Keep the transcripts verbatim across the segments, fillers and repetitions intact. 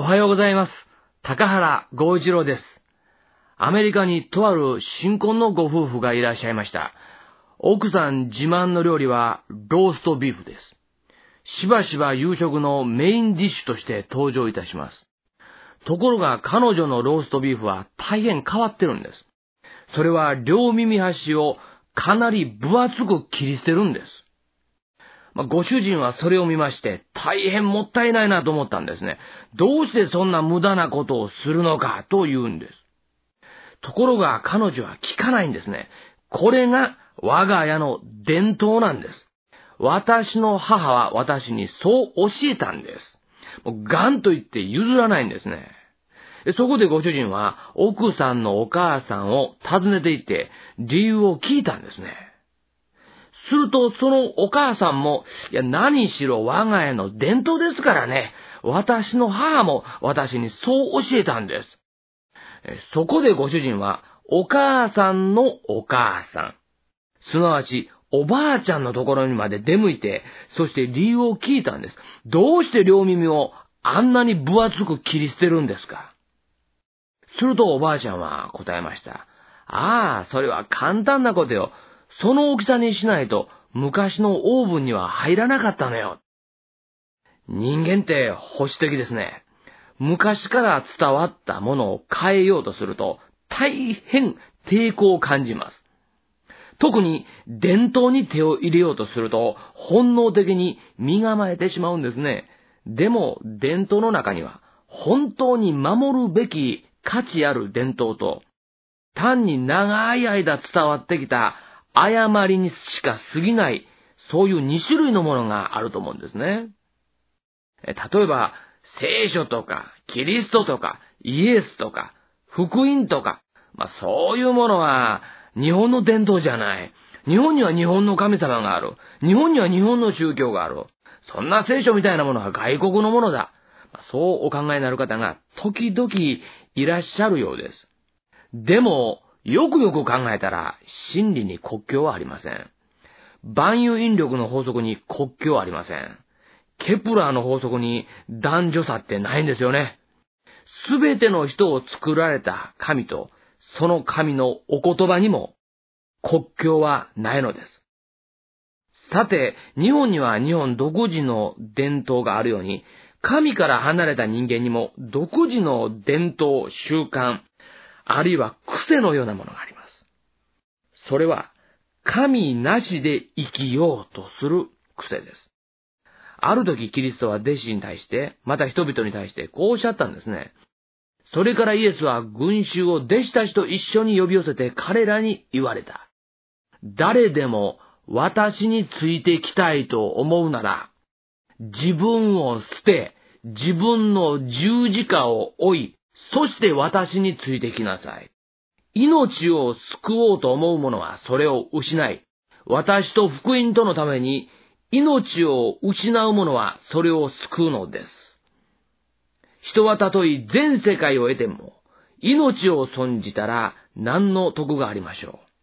おはようございます。高原剛一郎です。アメリカにとある新婚のご夫婦がいらっしゃいました。奥さん自慢の料理はローストビーフです。しばしば夕食のメインディッシュとして登場いたします。ところが彼女のローストビーフは大変変わってるんです。それは両耳端をかなり分厚く切り捨てるんです。まあ、ご主人はそれを見まして大変もったいないなと思ったんですね。どうしてそんな無駄なことをするのかと言うんです。ところが彼女は聞かないんですね。これが我が家の伝統なんです。私の母は私にそう教えたんです。もうガンと言って譲らないんですね。そこでご主人は奥さんのお母さんを訪ねて行って理由を聞いたんですね。するとそのお母さんも、いや何しろ我が家の伝統ですからね。私の母も私にそう教えたんです。そこでご主人はお母さんのお母さん、すなわちおばあちゃんのところにまで出向いて、そして理由を聞いたんです。どうして両耳をあんなに分厚く切り捨てるんですか？するとおばあちゃんは答えました。ああ、それは簡単なことよ。その大きさにしないと昔のオーブンには入らなかったのよ。人間って保守的ですね。昔から伝わったものを変えようとすると大変抵抗を感じます。特に伝統に手を入れようとすると本能的に身構えてしまうんですね。でも伝統の中には本当に守るべき価値ある伝統と、単に長い間伝わってきた誤りにしか過ぎない、そういう二種類のものがあると思うんですね。例えば聖書とかキリストとかイエスとか福音とか、まあそういうものは日本の伝統じゃない。日本には日本の神様がある。日本には日本の宗教がある。そんな聖書みたいなものは外国のものだ。そうお考えになる方が時々いらっしゃるようです。でもよくよく考えたら真理に国境はありません。万有引力の法則に国境はありません。ケプラーの法則に男女差ってないんですよね。すべての人を作られた神とその神のお言葉にも国境はないのです。さて、日本には日本独自の伝統があるように、神から離れた人間にも独自の伝統、習慣、あるいは癖のようなものがあります。それは神なしで生きようとする癖です。ある時キリストは弟子に対して、また人々に対してこうおっしゃったんですね。それからイエスは群衆を弟子たちと一緒に呼び寄せて彼らに言われた。誰でも私についてきたいと思うなら、自分を捨て、自分の十字架を追い、そして私についてきなさい。命を救おうと思う者はそれを失い、私と福音とのために命を失う者はそれを救うのです。人はたとえ全世界を得ても、命を損じたら何の得がありましょう。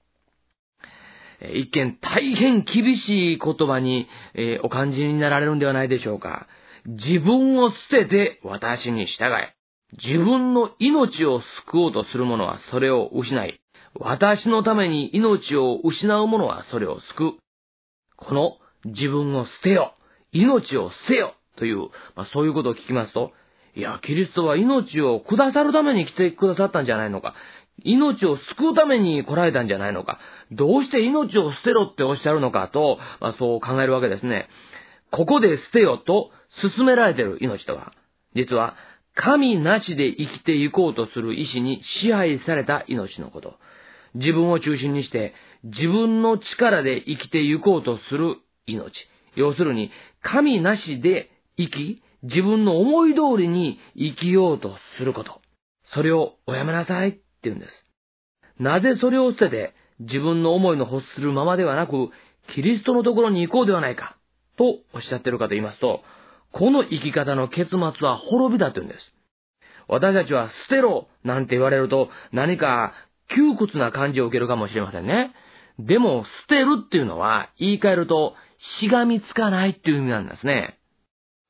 一見大変厳しい言葉に、えー、お感じになられるんではないでしょうか。自分を捨てて私に従え。自分の命を救おうとする者はそれを失い、私のために命を失う者はそれを救う。この自分を捨てよ、命を捨てよという、まあ、そういうことを聞きますと、いや、キリストは命をくださるために来てくださったんじゃないのか。命を救うために来られたんじゃないのか。どうして命を捨てろっておっしゃるのかと、まあ、そう考えるわけですね。ここで捨てよと勧められている命とは、実は神なしで生きていこうとする意志に支配された命のこと。自分を中心にして自分の力で生きていこうとする命。要するに神なしで生き、自分の思い通りに生きようとすること。それをおやめなさいって言うんです。なぜそれを捨てて自分の思いの欲するままではなく、キリストのところに行こうではないかとおっしゃっているかと言いますと、この生き方の結末は滅びだと言うんです。私たちは捨てろなんて言われると何か窮屈な感じを受けるかもしれませんね。でも捨てるっていうのは言い換えるとしがみつかないっていう意味なんですね。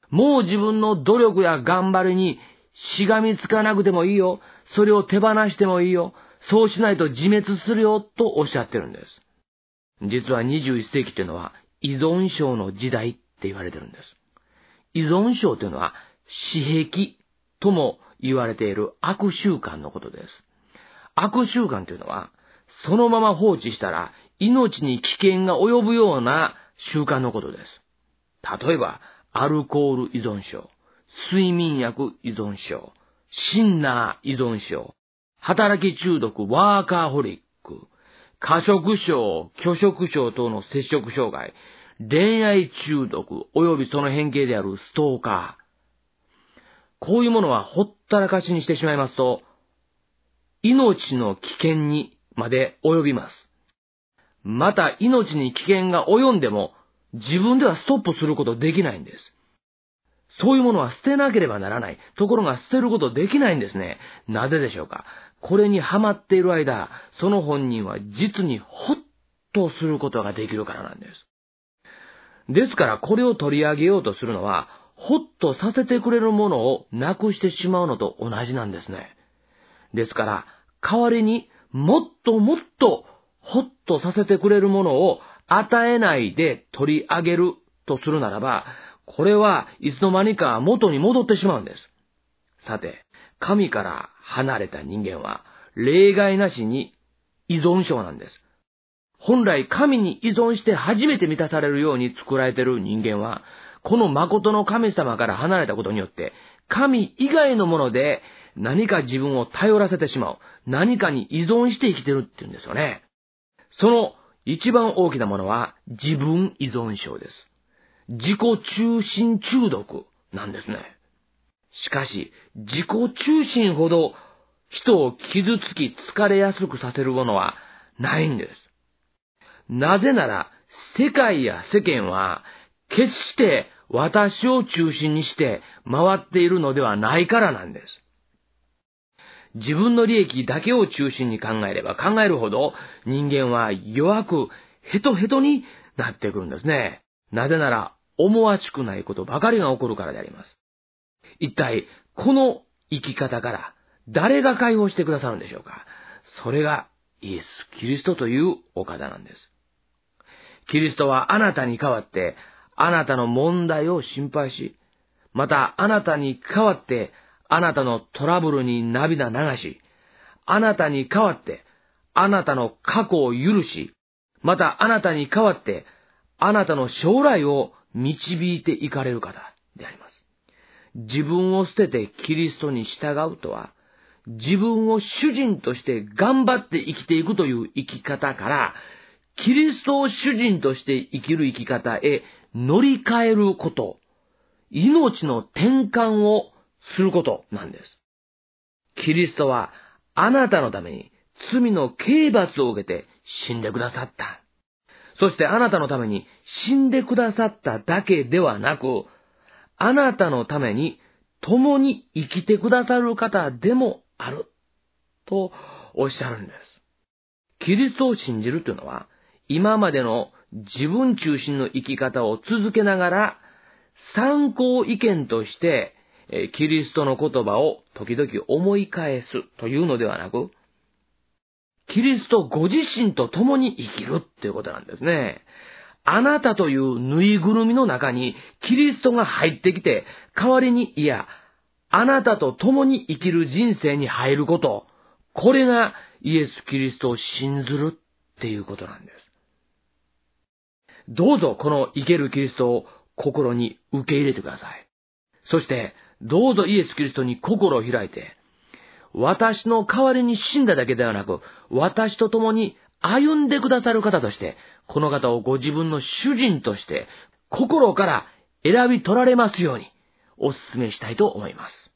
もう自分の努力や頑張りにしがみつかなくてもいいよ。それを手放してもいいよ。そうしないと自滅するよとおっしゃってるんです。実はにじゅういっせいきっていうのは依存症の時代って言われてるんです。依存症というのは私癖とも言われている悪習慣のことです。悪習慣というのはそのまま放置したら命に危険が及ぶような習慣のことです。例えばアルコール依存症、睡眠薬依存症、シンナー依存症、働き中毒、ワーカーホリック、過食症、拒食症等の摂食障害、恋愛中毒、及びその変形であるストーカー。こういうものはほったらかしにしてしまいますと、命の危険にまで及びます。また命に危険が及んでも自分ではストップすることできないんです。そういうものは捨てなければならない。ところが捨てることできないんですね。なぜでしょうか。これにハマっている間、その本人は実にホッとすることができるからなんです。ですからこれを取り上げようとするのは、ホッとさせてくれるものをなくしてしまうのと同じなんですね。ですから、代わりにもっともっとホッとさせてくれるものを与えないで取り上げるとするならば、これはいつの間にか元に戻ってしまうんです。さて、神から離れた人間は例外なしに依存症なんです。本来神に依存して初めて満たされるように作られている人間は、この誠の神様から離れたことによって、神以外のもので何か自分を頼らせてしまう。何かに依存して生きてるっていうんですよね。その一番大きなものは自分依存症です。自己中心中毒なんですね。しかし、自己中心ほど人を傷つき疲れやすくさせるものはないんです。なぜなら、世界や世間は決して私を中心にして回っているのではないからなんです。自分の利益だけを中心に考えれば考えるほど人間は弱くヘトヘトになってくるんですね。なぜなら思わしくないことばかりが起こるからであります。一体この生き方から誰が解放してくださるんでしょうか。それがイエス・キリストというお方なんです。キリストはあなたに代わってあなたの問題を心配し、またあなたに代わってあなたのトラブルに涙流し、あなたに代わってあなたの過去を許し、またあなたに代わってあなたの将来を導いていかれる方であります。自分を捨ててキリストに従うとは、自分を主人として頑張って生きていくという生き方から、キリストを主人として生きる生き方へ乗り換えること、命の転換をすることなんです。キリストはあなたのために罪の刑罰を受けて死んでくださった。そしてあなたのために死んでくださっただけではなく、あなたのために共に生きてくださる方でもあるとおっしゃるんです。キリストを信じるというのは、今までの自分中心の生き方を続けながら、参考意見として、キリストの言葉を時々思い返すというのではなく、キリストご自身と共に生きるっていうことなんですね。あなたというぬいぐるみの中にキリストが入ってきて、代わりにいや、あなたと共に生きる人生に入ること、これがイエス・キリストを信ずるっていうことなんです。どうぞこの生けるキリストを心に受け入れてください。そしてどうぞイエス・キリストに心を開いて、私の代わりに死んだだけではなく、私と共に歩んでくださる方として、この方をご自分の主人として心から選び取られますようにお勧めしたいと思います。